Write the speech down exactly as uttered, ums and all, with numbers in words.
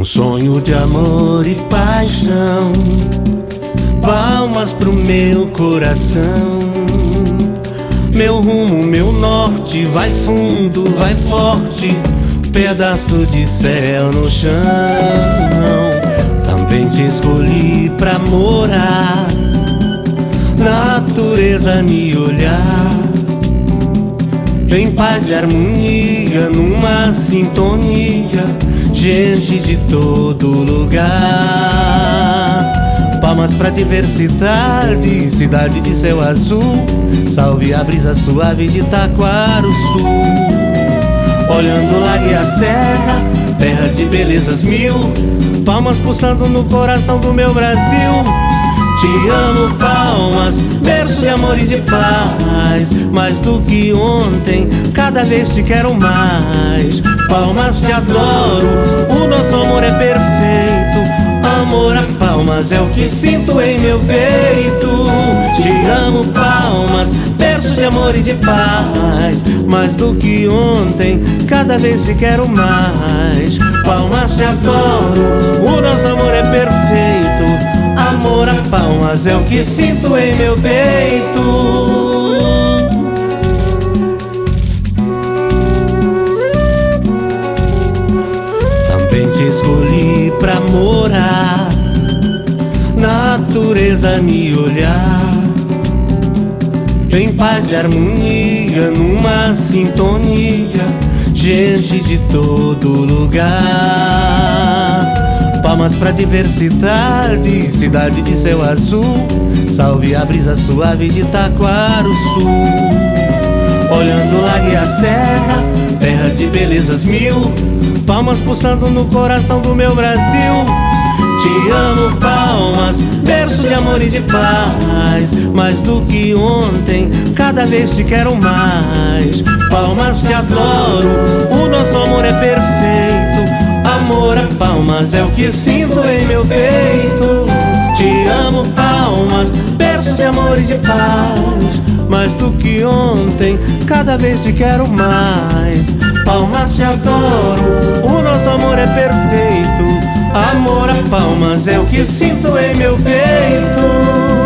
Um sonho de amor e paixão, palmas pro meu coração. Meu rumo, meu norte, vai fundo, vai forte, pedaço de céu no chão. Também te escolhi pra morar, natureza me olhar, em paz e harmonia, numa sintonia, gente de todo lugar. Palmas pra diversidade, cidade de céu azul, salve a brisa suave de Taquarussu. Olhando o lago e a serra, terra de belezas mil, palmas pulsando no coração do meu Brasil. Te amo, Palmas, berço de amor e de paz, mais do que ontem, cada vez te quero mais. Palmas, te adoro, o nosso amor é perfeito. Amor a Palmas é o que sinto em meu peito. Te amo, Palmas, berço de amor e de paz, mais do que ontem, cada vez te quero mais. Palmas, te adoro, o nosso amor é perfeito. Amor a Palmas é o que sinto em meu peito. Também te escolhi pra morar, natureza me olhar, em paz e harmonia, numa sintonia, gente de todo lugar. Palmas pra diversidade, cidade de céu azul, salve a brisa suave de Taquarussu. Olhando o lago e a serra, terra de belezas mil, palmas pulsando no coração do meu Brasil. Te amo, Palmas, berço de amor e de paz, mais do que ontem, cada vez te quero mais. Palmas, te adoro, o nosso amor é perfeito. Amor a Palmas é o que sinto em meu peito. Te amo, Palmas, berço de amor e de paz, mais do que ontem, cada vez te quero mais. Palmas, te adoro, o nosso amor é perfeito. Amor a Palmas é o que sinto em meu peito.